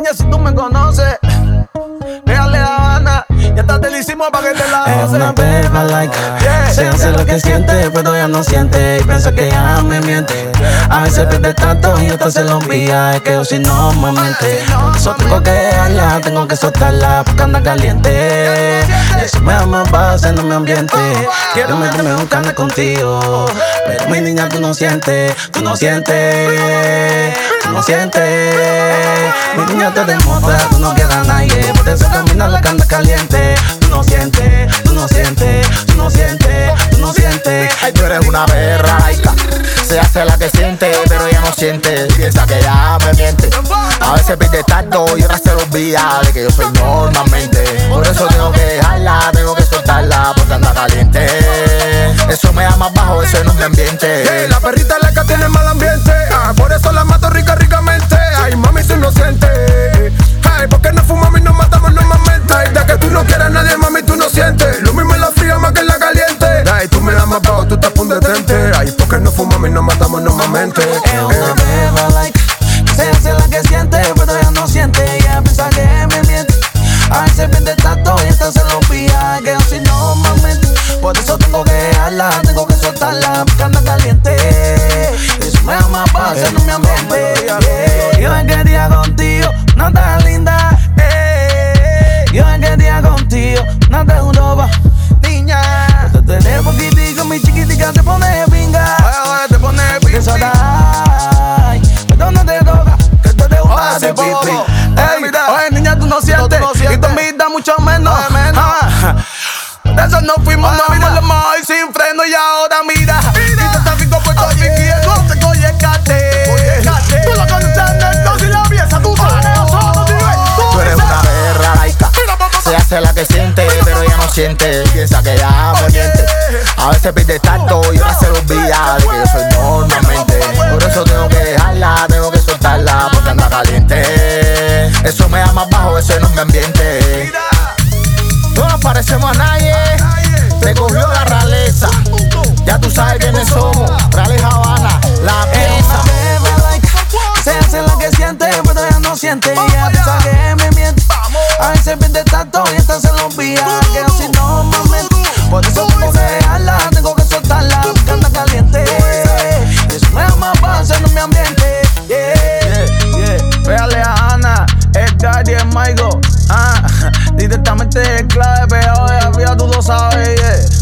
niña, si tú me conoces. Déjale La Habana, ya está te lo hicimos pa' que te la Es goces. una beba like Se hace lo que siente, pero ya no siente. Y piensa que ya me miente. A veces pierde tanto y hasta se lo envía. Es que yo si no me miente. Por eso tengo que dejarla, tengo que soltarla porque anda caliente. Eso me da más base en mi ambiente. Quiero meterme un carne contigo, pero mi niña tú no sientes, tú no sientes, tú no sientes. Mi niña te demuestra, tú no quieres a nadie. Por eso camina la canta caliente. Tú no sientes, tú no sientes, tú no sientes, tú no sientes. Ay, tú eres una perra laica. Se hace la que siente, pero ella no siente. Piensa que ya me miente. A veces pide tanto y ahora se lo olvida de que yo soy normalmente. Por eso tengo que dejarla, tengo que soltarla porque anda caliente. Eso me da más bajo, eso no es mi ambiente. La perrita es la que tiene mal ambiente. Por eso la mato ricamente. Ay, mami, tú no sientes. Ay, ¿por qué no fumamos y nos matamos normalmente? Ay, de que tú no quieres a nadie, mami, tú no sientes. Lo mismo en la fría más que en la caliente. Ay, tú me das más bajo, tú estás pundetente. Ay, ¿por qué no fumamos y nos matamos normalmente? Es una beba like Se hace la que siente, pero ella no siente. Ella piensa que me miente. A veces pierde tanto y hasta se lo olvida. Que yo si no me miente. Por eso tengo que dejarla, tengo que soltarla porque anda caliente. Eso me da más paz en mi ambiente. Yo me quería contigo, no tan linda. Yo me quería contigo, no te juro, niña. Te tenés poquitico, mi chiquitica te pone pinga. Te pone Eso da, pero no te toca, que tú te gusta de poco. pipi. Oye, niña, tú no sientes. Y tu vida mucho menos. De eso no fuimos, no vimos lo mejor y sin freno. Y ahora mira, y te está rico Puerto Rico y el goce con Yecate. Tú lo conoces en el dos y la pieza, tú sabes, nosotros Tú eres una perra laica. Se hace la que siente, pero ella no siente. Piensa que ya me miente. A veces pide tanto y ahora se lo olvida de que yo soy normalmente. Por eso tengo que dejarla, tengo que soltarla porque anda caliente. Eso me da más bajo, eso no es mi ambiente. No nos parecemos a nadie. Te cogió la realeza. Ya tú sabes quiénes somos. Reales Habana, la pieza. Se hace la que siente, pero ella no siente. Ella piensa que me miente. A veces pierde tanto y hasta se lo olvida. Que yo si no me miente. Por eso tengo que dejarla, tengo que soltarla porque anda caliente. Eso me da más paz en mi ambiente. Véale a Ana, el Daddy, el Michael. Directamente de clave, pegado de arriba, tú lo sabes,